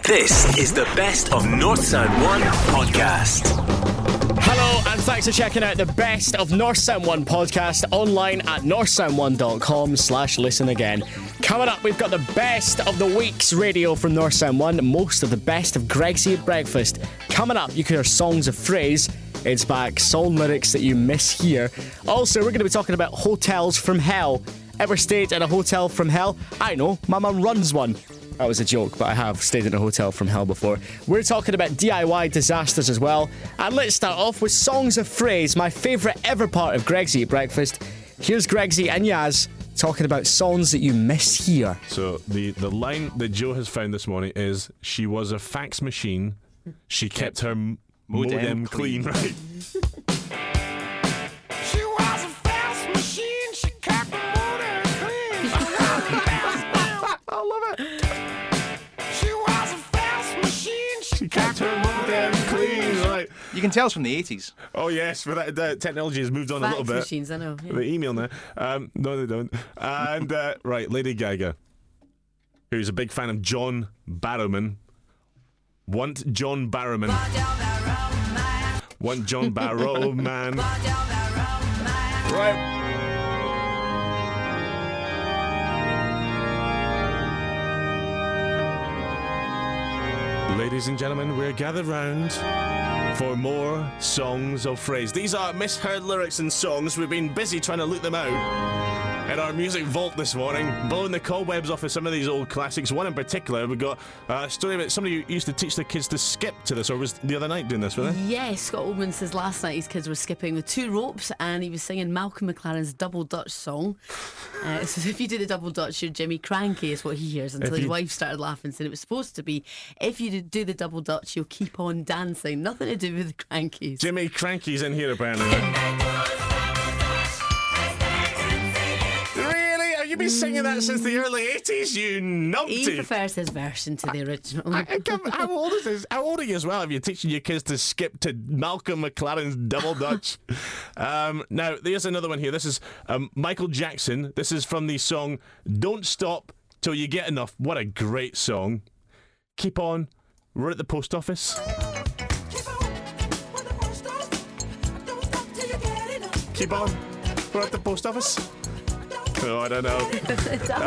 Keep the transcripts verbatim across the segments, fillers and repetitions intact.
This is the Best of North Sound one podcast. Hello, and thanks for checking out the Best of North Sound one podcast online at north sound one dot com slash listen again. Coming up, we've got the best of the week's radio from North Sound one, most of the best of Greg's Eat Breakfast. Coming up, you can hear songs of phrase. It's back, song lyrics that you miss here. Also, we're going to be talking about hotels from hell. Ever stayed in a hotel from hell? I know, my mum runs one. That was a joke, but I have stayed in a hotel from hell before. We're talking about D I Y disasters as well. And let's start off with songs of phrase, my favourite ever part of Greg's Eat Breakfast. Here's Greg's Eat and Yaz talking about songs that you miss here. So the, the line that Joe has found this morning is, she was a fax machine, she kept her m- modem, modem clean, clean. Right? She was a fax machine, she kept her modem clean. I love it. She was a fax machine, she, She kept her modem clean, right? You can tell it's from the eighties. Oh yes, but that, that technology has moved on Fax a little bit. machines, I know. Yeah. The email now. Um, no, they don't. And uh, right, Lady Gaga, who's a big fan of John Barrowman. Want John Barrowman. Want John Barrowman. Right. Ladies and gentlemen, we're gathered round for more songs of phrase. These are misheard lyrics and songs. We've been busy trying to look them out in our music vault this morning, blowing the cobwebs off of some of these old classics. One in particular, we got a story about somebody who used to teach the kids to skip to this, or was the other night doing this, were they? Yes, Scott Oldman says last night his kids were skipping with two ropes and he was singing Malcolm McLaren's Double Dutch song. Uh, so if you do the Double Dutch, you're Jimmy Cranky is what he hears, until If his you- wife started laughing, saying it was supposed to be, if you do the Double Dutch, you'll keep on dancing. Nothing to do with the Crankies. Jimmy Cranky's in here apparently. Right? Really? Have you been singing that since the early eighties, you numpty? He prefers his version to the original. I, I can't- how old is this? How old are you as well? If you're teaching your kids to skip to Malcolm McLaren's Double Dutch. um, now, there's another one here. This is um, Michael Jackson. This is from the song "Don't Stop Till You Get Enough." What a great song! Keep on. We're at the post office. Keep on. We're at the post office. Oh, I don't know. It does.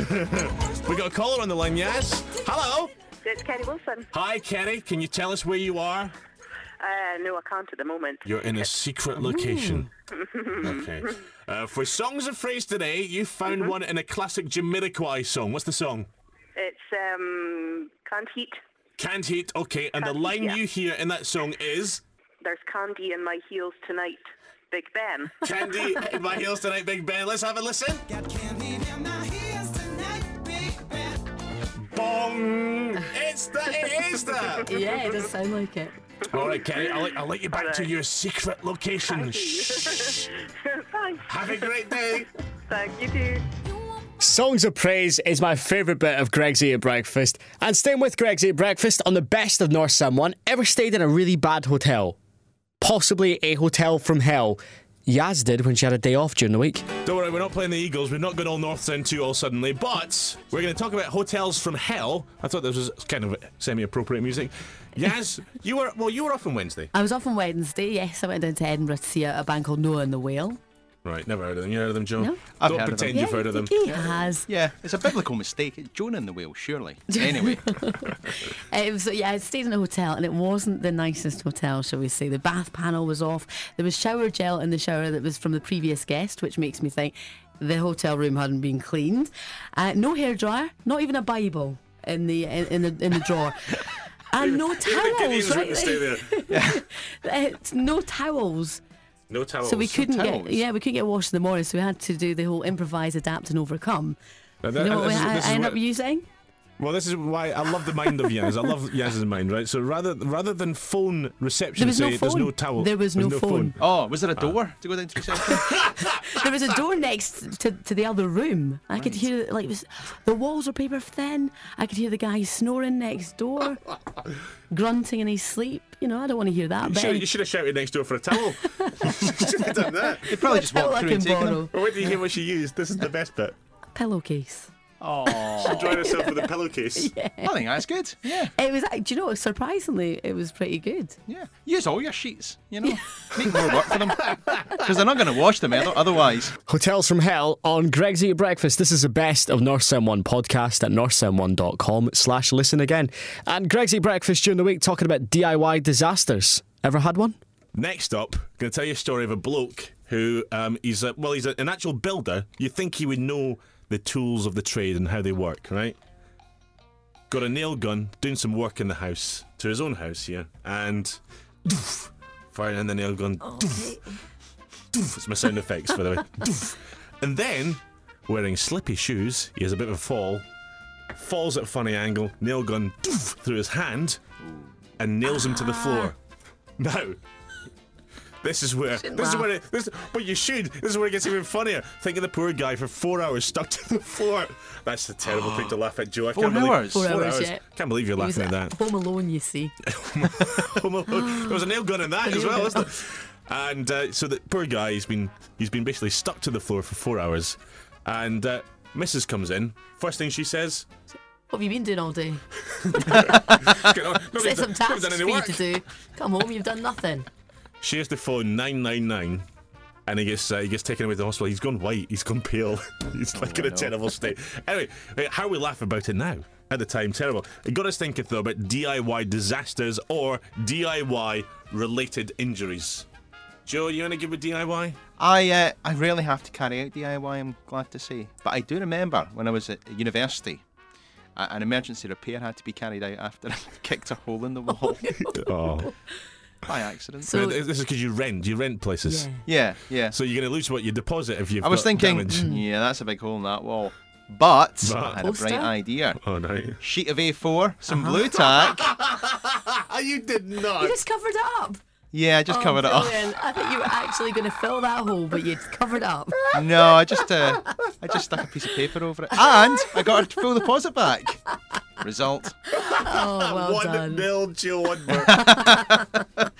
Uh, we got a caller on the line. Yes. Hello. It's Kerry Wilson. Hi, Kerry. Can you tell us where you are? Uh, no, I can't at the moment. You're in a secret location. Okay. Uh, for songs of phrase today, you found one in a classic Jamiroquai song. What's the song? It's um, Can't Heat. Can't Heat. Okay. And the Can't line Heat, yeah. you hear in that song is There's candy in my heels tonight, Big Ben. "Candy in My Heels Tonight, Big Ben." Let's have a listen. Got candy in my heels tonight, Big Ben. Bong! It's that. It is that. Yeah, it does sound like it. All right, Kerry. I'll, let- I'll let you back to All right. your secret location. Thank you. Shh. Thanks. Have a great day. Thank you too. Songs of praise is my favourite bit of Greg's Eat Breakfast. And staying with Greg's Eat Breakfast on the best of North Sound one, ever stayed in a really bad hotel? Possibly a hotel from hell. Yaz did when she had a day off during the week. Don't worry, we're not playing the Eagles. We've not gone all North Sound two all suddenly, but we're going to talk about hotels from hell. I thought this was kind of semi-appropriate music. Yaz, you were well. You were off on Wednesday, I was off on Wednesday, yes. I went down to Edinburgh to see a, a band called Noah and the Whale. right? Never heard of them. You heard of them, Joe? No. I've Don't heard of pretend them. you've heard of them. He has. Yeah, it's a biblical mistake. It's Jonah and the whale, surely. Anyway, It was, yeah, I stayed in a hotel and it wasn't the nicest hotel, shall we say. The bath panel was off. There was shower gel in the shower that was from the previous guest, which makes me think the hotel room hadn't been cleaned. Uh, no hairdryer, not even a Bible in the in, in the in the drawer. And no towels, right right? to stay there. Uh, no towels. No towels. So we couldn't towels? get yeah we couldn't get washed in the morning, so we had to do the whole improvise, adapt and overcome. Now that- You know what this is- I, this is I ended what- up using? Well, this is why I love the mind of Yaz. I love Yaz's mind, right? So rather rather than phone reception There was say no there's phone. no towel. There was there's no phone. oh, was there a door to go down to reception? There was a door next to, to the other room. I could hear like it was, the walls were paper thin. I could hear the guy snoring next door, grunting in his sleep. You know, I don't want to hear that. You But should, you should have shouted next door for a towel. You should have done that. They probably just Towel walked I through and can taken borrow. them. Well, wait till you hear what she used. This is the best bit. Pillowcase. She dried herself with a pillowcase. Yeah. I think that's good. Yeah, It was. Do you know? Surprisingly, it was pretty good. yeah. Use all your sheets, you know. Make more work for them. Because they're not going to wash them other- otherwise. Hotels from Hell on Greg's Eat Breakfast. This is the best of North Sound one podcast at north sound one dot com slash listen again. And Greg's Eat Breakfast during the week talking about D I Y disasters. Ever had one? Next up, going to tell you a story of a bloke who, um, he's a, well, he's a, an actual builder. You'd think he would know the tools of the trade and how they work, right? Got a nail gun, doing some work in the house, to his own house here, and doof, firing in the nail gun. Doof, doof, it's my sound effects, by the way. Doof. And then, wearing slippy shoes, he has a bit of a fall, falls at a funny angle, nail gun doof, through his hand, and nails him to the floor. Now, this is where Shouldn't this is laugh. where it, this, but you should. This is where it gets even funnier. Think of the poor guy for four hours stuck to the floor. That's a terrible thing to laugh at, Joe. I Four can't believe hours? Four hours, yeah. Can't believe you're He was laughing at at that. Home Alone, you see. Home Alone. There was a nail gun in that as nail well, gun. wasn't there? And uh, so the poor guy, he's been he's been basically stuck to the floor for four hours. And uh, Missus comes in. First thing she says, What have you been doing all day? "Get on, nobody's Set done- some nobody's tasks done for any you work." to do. Come home, you've done nothing. She has to phone nine nine nine, and he gets uh, he gets taken away to the hospital. He's gone white. He's gone pale. He's like in a terrible state. Anyway, uh, how we laugh about it now. At the time, terrible. It got us thinking though about D I Y disasters or D I Y related injuries. Joe, you want to give a D I Y? I uh, I rarely have to carry out D I Y, I'm glad to say. But I do remember when I was at university, a- an emergency repair had to be carried out after I kicked a hole in the wall Oh, by accident. So- this is because you rent. You rent places. Yeah. yeah, yeah. So you're going to lose what you deposit if you've I was got thinking, damage. yeah, that's a big hole in that wall. But, But- I had a bright Poster? idea. Oh no! Sheet of A four, some blue tack. You did not. You just covered it up. Yeah, I just Oh, covered it up. brilliant. I thought you were actually going to fill that hole, but you'd covered it up. No, I just uh, I just stuck a piece of paper over it, and I got a full deposit back. Result. Oh, well One done. nil, Joe Woodburn.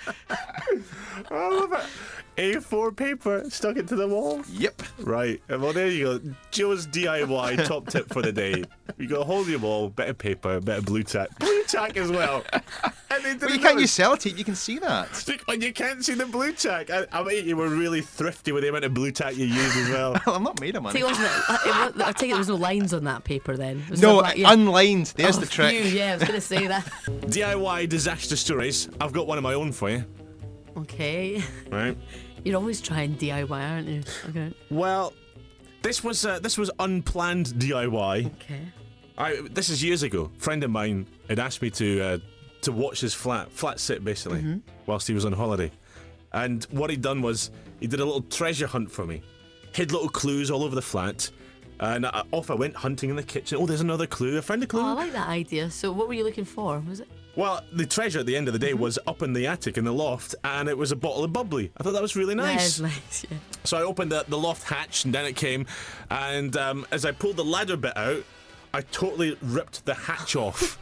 I love it. A four paper stuck it to the wall. Yep. Right. Well, there you go. Joe's D I Y top tip for the day. You got a hold of your wall, bit of paper, bit of blue tack, blue tack as well. And they Well, you didn't can't know. use sellotape. You can see that. And you can't see the blue tack. I, I bet you were really thrifty with the amount of blue tack you used as well. I'm not made of money. Take, wasn't it, uh, it was, I take it there was no lines on that paper then. It was No, a black- yeah. unlined. There's Oh, the trick. phew, yeah, I was going to say that. D I Y disaster stories. I've got one of my own for you. Okay. Right. You're always trying D I Y, aren't you? Okay. Well, this was uh, this was unplanned D I Y. Okay. I, this is years ago. A friend of mine had asked me to uh, to watch his flat, flat sit basically, Mm-hmm. whilst he was on holiday. And what he'd done was he did a little treasure hunt for me, hid little clues all over the flat, and I, off I went hunting in the kitchen. Oh, there's another clue. I found a clue. Oh, I like that idea. So, what were you looking for? Was it? Well, the treasure at the end of the day was up in the attic in the loft, and it was a bottle of bubbly. I thought that was really That nice. is nice, yeah. So I opened the, the loft hatch, and down it came. And um, as I pulled the ladder bit out, I totally ripped the hatch off.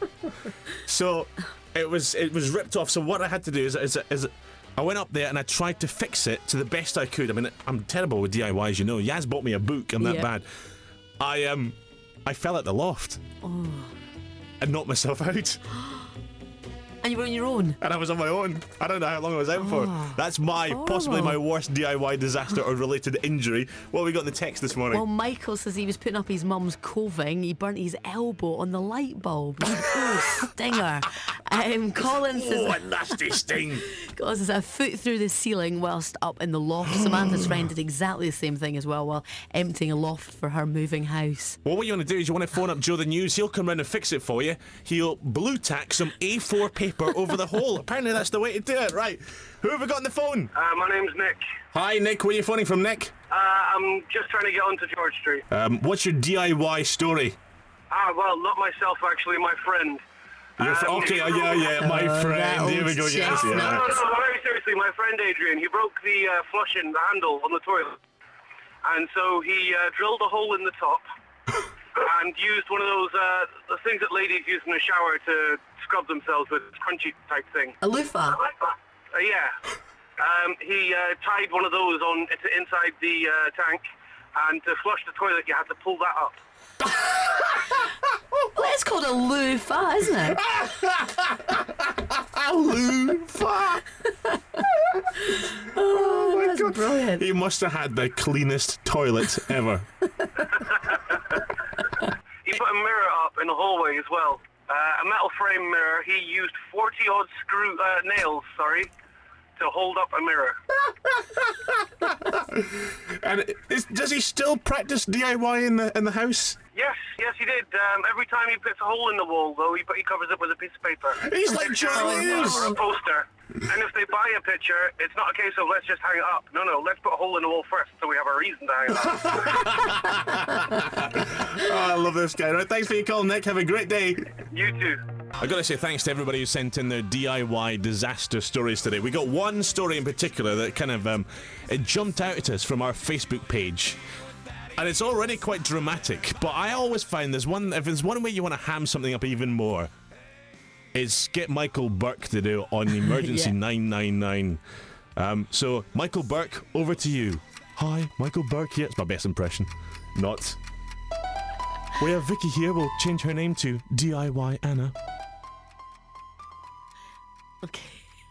So it was it was ripped off. So what I had to do is, is, is I went up there and I tried to fix it to the best I could. I mean, I'm terrible with D I Ys, you know. Yaz bought me a book. I'm that Yeah. bad. I um, I fell at the loft Oh. and knocked myself out. And you were on your own. And I was on my own. I don't know how long I was out for. That's my possibly my horrible. worst D I Y disaster or related injury. What have we got in the text this morning? Well, Michael says he was putting up his mum's coving. He burnt his elbow on the light bulb. Oh, stinger. Um, Colin oh, says, a nasty sting. Colin says a foot through the ceiling whilst up in the loft. Samantha's friend did exactly the same thing as well while emptying a loft for her moving house. Well, what you want to do is you want to phone up Joe the News. He'll come round and fix it for you. He'll blue tack some A four paper over the hole. Apparently that's the way to do it. Right. Who have we got on the phone? Uh, my name's Nick. Hi, Nick. Where are you phoning from, Nick? Uh, I'm just trying to get onto George Street. Um, what's your D I Y story? Ah, well, not myself, actually, my friend. Your fr- Um, okay, oh, yeah, yeah, my Oh, friend. that Here we old go. Yes, chestnut. No, yeah. no, no, very seriously, my friend Adrian, he broke the uh, flushing, the handle on the toilet. And so he uh, drilled a hole in the top and used one of those, uh, the things that ladies use in the shower to scrub themselves with, crunchy type thing. A loofah. Uh, yeah. Um, he uh, tied one of those on to inside the uh, tank, and to flush the toilet, you had to pull that up. Well, it's called a loofah, isn't it? A loofah. Oh, my that's God. brilliant. He must have had the cleanest toilet ever. He put a mirror up in the hallway as well. Uh, a metal frame mirror. He used forty odd screw uh, nails, sorry, to hold up a mirror. And is, does he still practice D I Y in the in the house? Yes, yes, he did. Um, every time he puts a hole in the wall, though, he, he covers it with a piece of paper. He's like Charlie Hughes. Or a poster. And if they buy a picture, it's not a case of let's just hang it up. No, no, let's put a hole in the wall first so we have a reason to hang it up. Oh, I love this guy. Right, thanks for your call, Nick. Have a great day. You too. I got to say thanks to everybody who sent in their D I Y disaster stories today. We got one story in particular that kind of um, it jumped out at us from our Facebook page. And it's already quite dramatic, but I always find there's one, if there's one way you want to ham something up even more, is get Michael Burke to do it on Emergency Yeah. nine nine nine. Um, so, Michael Burke, over to you. Hi, Michael Burke here. It's my best impression. Not. We have Vicky here. We'll change her name to D I Y Anna. Okay.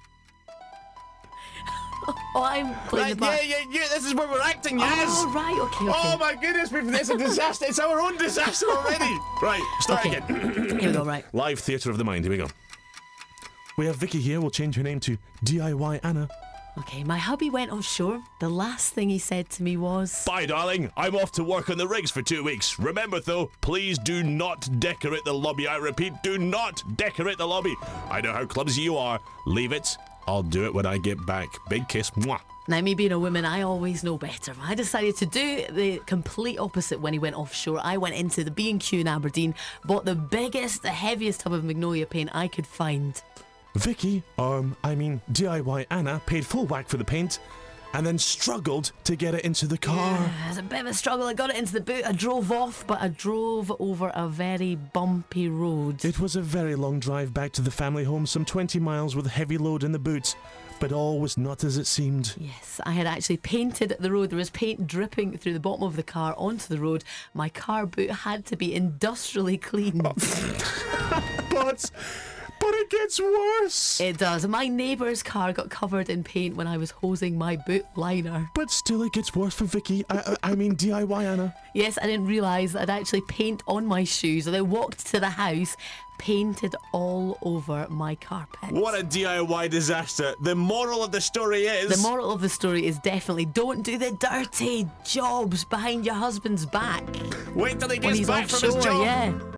Oh, I'm playing Right, the part. yeah, yeah, yeah. This is where we're acting, yes. Oh, right, okay, okay. Oh my goodness, we've, it's a disaster. It's our own disaster already. Right, start Okay. again. Here we go, right. Live theatre of the mind. Here we go. We have Vicky here. We'll change her name to D I Y Anna. Okay, my hubby went offshore. The last thing he said to me was... Bye, darling. I'm off to work on the rigs for two weeks. Remember, though, please do not decorate the lobby. I repeat, do not decorate the lobby. I know how clumsy you are. Leave it. I'll do it when I get back. Big kiss. Mwah. Now, me being a woman, I always know better. I decided to do the complete opposite when he went offshore. I went into the B and Q in Aberdeen, bought the biggest, the heaviest tub of Magnolia paint I could find. Vicky, um, I mean D I Y Anna, paid full whack for the paint and then struggled to get it into the car. It was a bit of a struggle. I got it into the boot. I drove off, but I drove over a very bumpy road. It was a very long drive back to the family home, some twenty miles with a heavy load in the boot, but all was not as it seemed. Yes, I had actually painted the road. There was paint dripping through the bottom of the car onto the road. My car boot had to be industrially cleaned. But, but it gets worse. It does. My neighbour's car got covered in paint when I was hosing my boot liner. But still it gets worse for Vicky. I, I, I mean D I Y Anna. Yes, I didn't realise that I'd actually paint on my shoes. And I walked to the house, painted all over my carpet. What a D I Y disaster. The moral of the story is... The moral of the story is definitely don't do the dirty jobs behind your husband's back Wait till he when gets he's back from his offshore. job. Yeah.